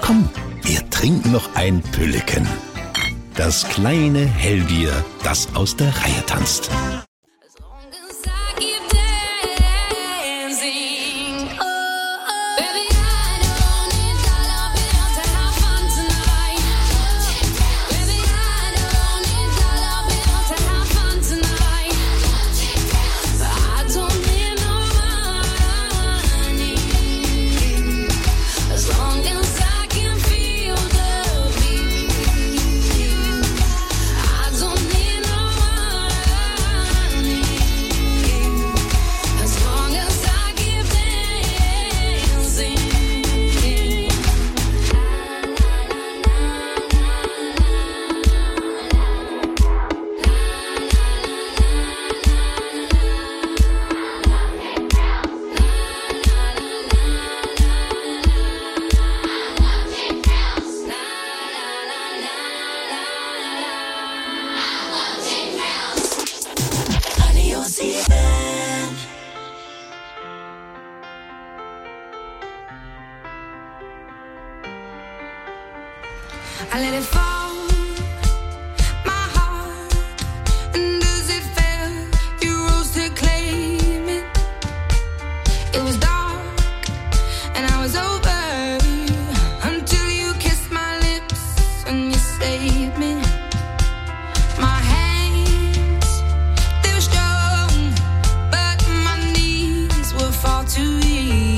Komm, wir trinken noch ein Pülleken. Das kleine Hellbier, das aus der Reihe tanzt. I let it fall, my heart, and as it fell, you rose to claim it. It was dark, and I was over, until you kissed my lips, and you saved me. My hands, they were strong, but my knees were far too weak.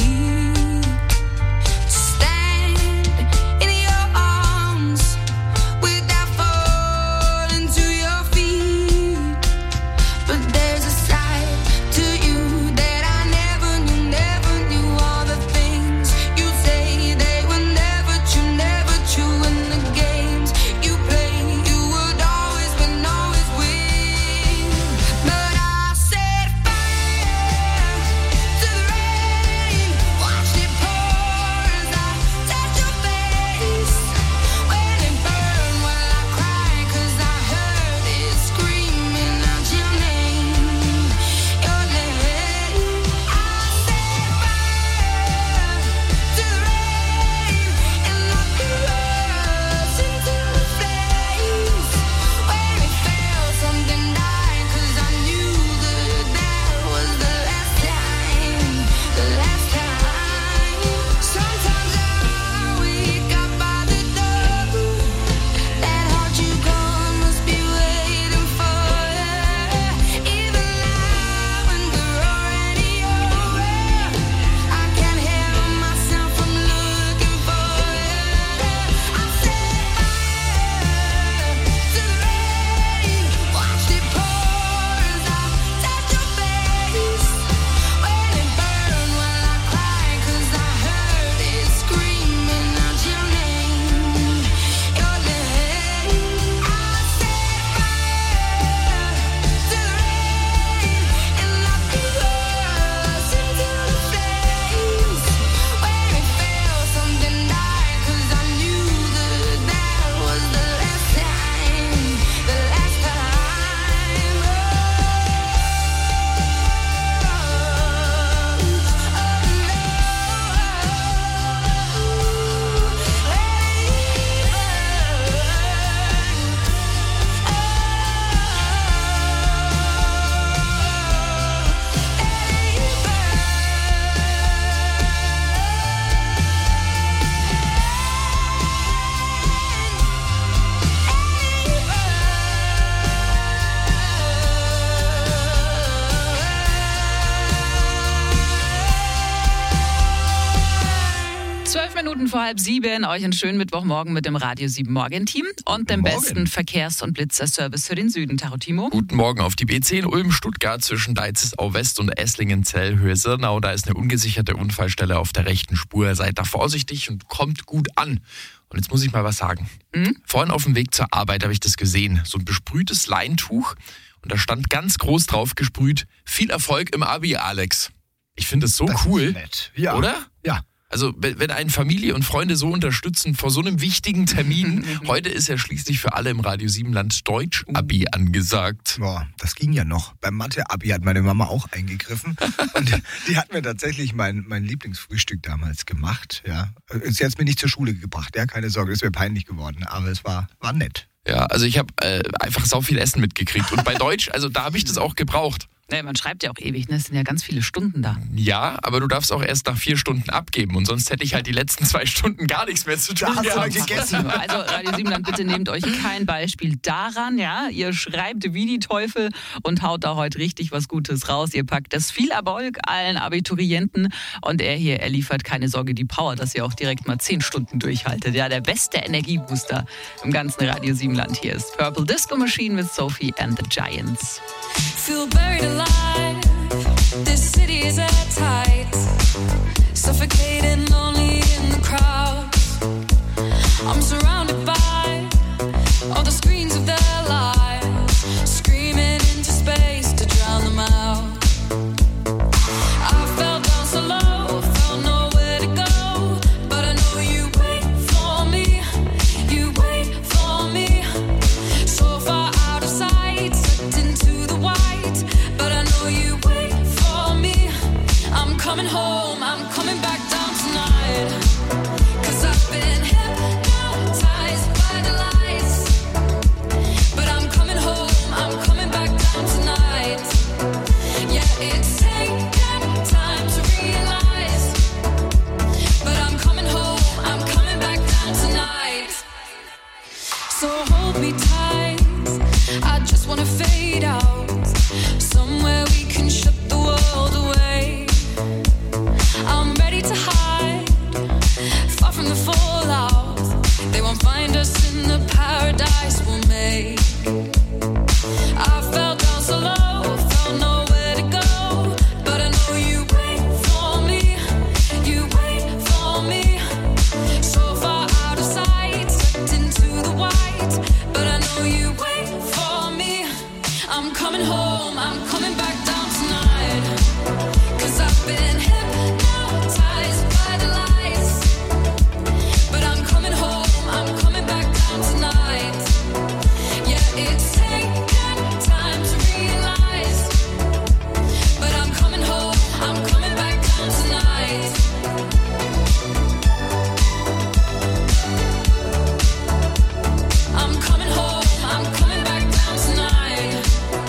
Vor 6:30, euch einen schönen Mittwochmorgen mit dem Radio 7 Morgen-Team und dem besten Verkehrs- und Blitzerservice für den Süden. Taro Timo. Guten Morgen auf die B10 Ulm-Stuttgart zwischen Deizisau West und Esslingen-Zell, Höhe Sirnau. Da ist eine ungesicherte Unfallstelle auf der rechten Spur. Seid da vorsichtig und kommt gut an. Und jetzt muss ich mal was sagen. Vorhin auf dem Weg zur Arbeit habe ich das gesehen. So ein besprühtes Leintuch. Und da stand ganz groß drauf gesprüht: Viel Erfolg im Abi, Alex. Ich finde es so cool. Nett. Ja. Oder? Ja. Also wenn einen Familie und Freunde so unterstützen vor so einem wichtigen Termin, heute ist ja schließlich für alle im Radio 7-Land Deutsch-Abi angesagt. Boah, das ging ja noch. Beim Mathe-Abi hat meine Mama auch eingegriffen und die hat mir tatsächlich mein Lieblingsfrühstück damals gemacht. Ja. Sie hat es mir nicht zur Schule gebracht, ja, keine Sorge, das wäre peinlich geworden, aber es war nett. Ja, also ich habe einfach sau viel Essen mitgekriegt und bei Deutsch, also da habe ich das auch gebraucht. Naja, man schreibt ja auch ewig, ne? Es sind ja ganz viele Stunden da. Ja, aber du darfst auch erst nach 4 Stunden abgeben und sonst hätte ich halt die letzten 2 Stunden gar nichts mehr zu tun Da hast du gehabt. dann gegessen. Also Radio 7-Land, bitte nehmt euch kein Beispiel daran, ja. Ihr schreibt wie die Teufel und haut da heute richtig was Gutes raus. Ihr packt das. Viel Erfolg allen Abiturienten und er liefert, keine Sorge, die Power, dass ihr auch direkt mal 10 Stunden durchhaltet. Ja, der beste Energiebooster im ganzen Radio 7-Land. Hier ist Purple Disco Machine mit Sophie and the Giants. Feel buried alive. This city is at tight. Suffocating, lonely in the crowd. I'm surrounded by all the screens of their lives, screaming into space to drown them out. I fell down so low, felt nowhere to go, but I know you wait for me. You wait for me. So far out of sight, sucked into the white, but I know you wait for me. I'm coming home, I'm coming back down tonight, 'cause I've been hypnotized by the lights, but I'm coming home, I'm coming back down tonight. Yeah, it's taken time to realize, but I'm coming home, I'm coming back down tonight. So hold me tight, I just wanna fade out, somewhere we can shut the world away. I'm ready to hide, far from the fallout. They won't find us in the paradise we'll make. I fell down so low, felt nowhere to go, but I know you wait for me. You wait for me. So far out of sight, sucked into the white, but I know you wait for me. I'm coming home, I'm coming back down tonight, 'cause I've been hypnotized by the lights, but I'm coming home, I'm coming back down tonight. Yeah, it's taken time to realize, but I'm coming home, I'm coming back down tonight. I'm coming home, I'm coming back down tonight.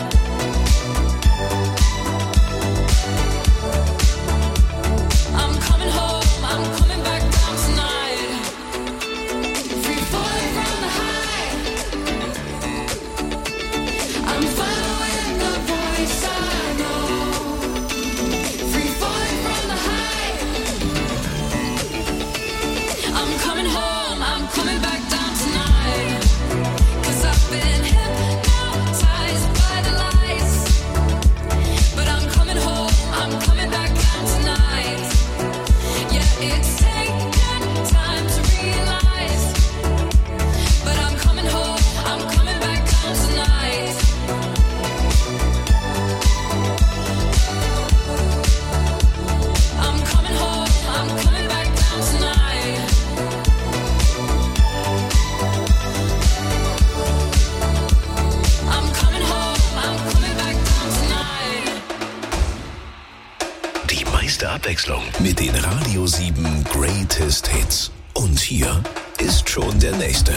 I'm coming home, I'm coming back down tonight. Free falling from the high, I'm following the voice I know. Free falling from the high, I'm coming home, I'm coming back down tonight, 'cause I've been hypnotized by the lights, but I'm coming home, I'm coming back down tonight. Yeah, it's taken time to realize, but I'm coming home, I'm coming back down tonight. I'm coming home, I'm coming back down tonight. I'm coming home, I'm coming back down tonight. Die meiste Abwechslung mit den Radio 7 Greatest Hits. Und hier ist schon der nächste.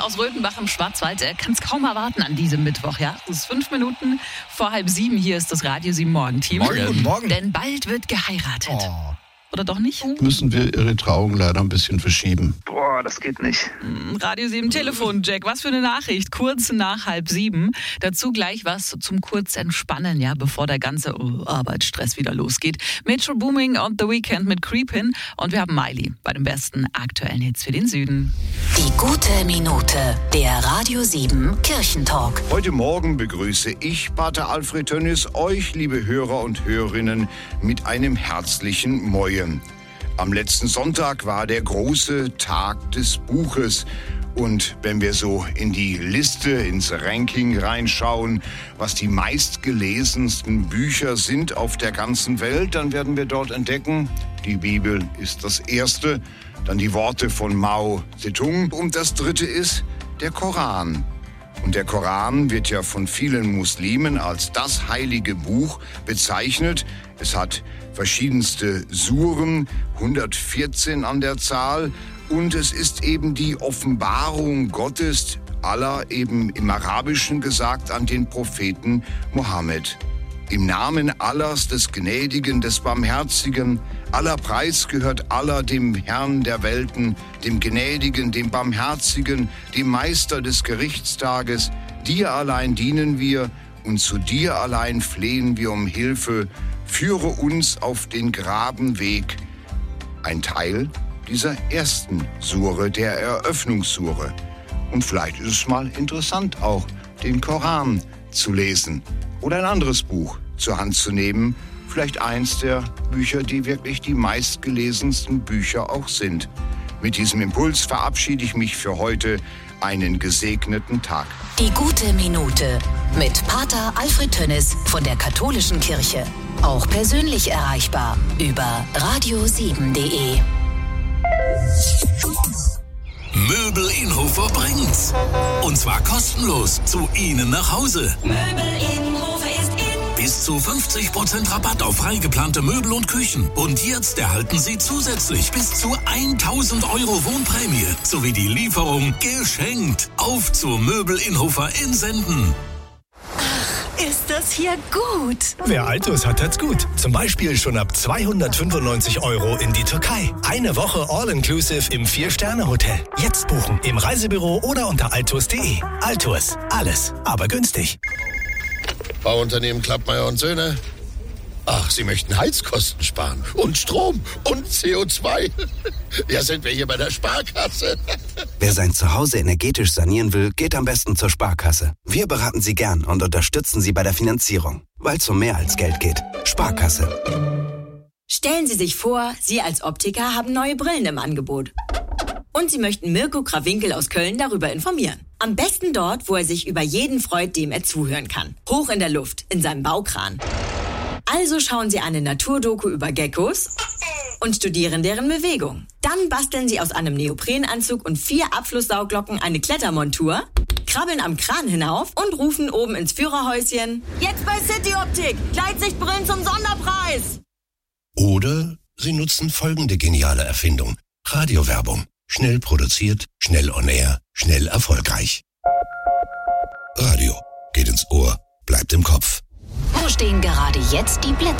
aus Röthenbach im Schwarzwald kann es kaum erwarten an diesem Mittwoch. Ja? Es ist 5 Minuten vor 6:30. Hier ist das Radio 7 Morgen-Team. Morgen. Morgen. Denn bald wird geheiratet. Oh. Oder doch nicht? Müssen wir Ihre Trauung leider ein bisschen verschieben. Boah, das geht nicht. Radio 7 Telefon, Jack. Was für eine Nachricht. Kurz nach 6:30. Dazu gleich was zum Kurzentspannen, ja, bevor der ganze Arbeitsstress wieder losgeht. Metro Booming und The Weeknd mit Creepin'. Und wir haben Miley bei den besten aktuellen Hits für den Süden. Die gute Minute, der Radio 7 Kirchentalk. Heute Morgen begrüße ich, Pater Alfred Tönnies, euch, liebe Hörer und Hörerinnen, mit einem herzlichen Moin. Am letzten Sonntag war der große Tag des Buches. Und wenn wir so in die Liste, ins Ranking reinschauen, was die meistgelesensten Bücher sind auf der ganzen Welt, dann werden wir dort entdecken, die Bibel ist das erste, dann die Worte von Mao Zedong und das dritte ist der Koran. Und der Koran wird ja von vielen Muslimen als das heilige Buch bezeichnet. Es hat verschiedenste Suren, 114 an der Zahl. Und es ist eben die Offenbarung Gottes, Allah eben im Arabischen gesagt, an den Propheten Mohammed. Im Namen Allahs, des Gnädigen, des Barmherzigen, aller Preis gehört Allah, dem Herrn der Welten, dem Gnädigen, dem Barmherzigen, dem Meister des Gerichtstages. Dir allein dienen wir und zu dir allein flehen wir um Hilfe. Führe uns auf den geraden Weg. Ein Teil dieser ersten Sure, der Eröffnungssure. Und vielleicht ist es mal interessant, auch den Koran zu lesen oder ein anderes Buch zur Hand zu nehmen. Vielleicht eins der Bücher, die wirklich die meistgelesensten Bücher auch sind. Mit diesem Impuls verabschiede ich mich für heute. Einen gesegneten Tag. Die gute Minute mit Pater Alfred Tönnies von der Katholischen Kirche. Auch persönlich erreichbar über radio7.de. Möbel Inhofer bringt's. Und zwar kostenlos zu Ihnen nach Hause. Möbel Innenhofer ist in. Bis zu 50% Rabatt auf freigeplante Möbel und Küchen. Und jetzt erhalten Sie zusätzlich bis zu 1.000 € Wohnprämie sowie die Lieferung geschenkt. Auf zu Möbel Inhofer in Senden. Ist das hier gut? Wer Altus hat, hat's gut. Zum Beispiel schon ab 295 € in die Türkei. Eine Woche All-Inclusive im 4-Sterne-Hotel. Jetzt buchen im Reisebüro oder unter altus.de. Altus, alles, aber günstig. Bauunternehmen Klappmeier und Söhne. Ach, Sie möchten Heizkosten sparen und Strom und CO2. Ja, sind wir hier bei der Sparkasse. Wer sein Zuhause energetisch sanieren will, geht am besten zur Sparkasse. Wir beraten Sie gern und unterstützen Sie bei der Finanzierung, weil es um mehr als Geld geht. Sparkasse. Stellen Sie sich vor, Sie als Optiker haben neue Brillen im Angebot. Und Sie möchten Mirko Krawinkel aus Köln darüber informieren. Am besten dort, wo er sich über jeden freut, dem er zuhören kann. Hoch in der Luft, in seinem Baukran. Also schauen Sie eine Naturdoku über Geckos und studieren deren Bewegung. Dann basteln Sie aus einem Neoprenanzug und 4 Abflusssauglocken eine Klettermontur, krabbeln am Kran hinauf und rufen oben ins Führerhäuschen: Jetzt bei City Optik! Gleitsichtbrillen zum Sonderpreis! Oder Sie nutzen folgende geniale Erfindung. Radiowerbung. Schnell produziert, schnell on air, schnell erfolgreich. Radio geht ins Ohr, bleibt im Kopf. Wo stehen gerade jetzt die Blitze?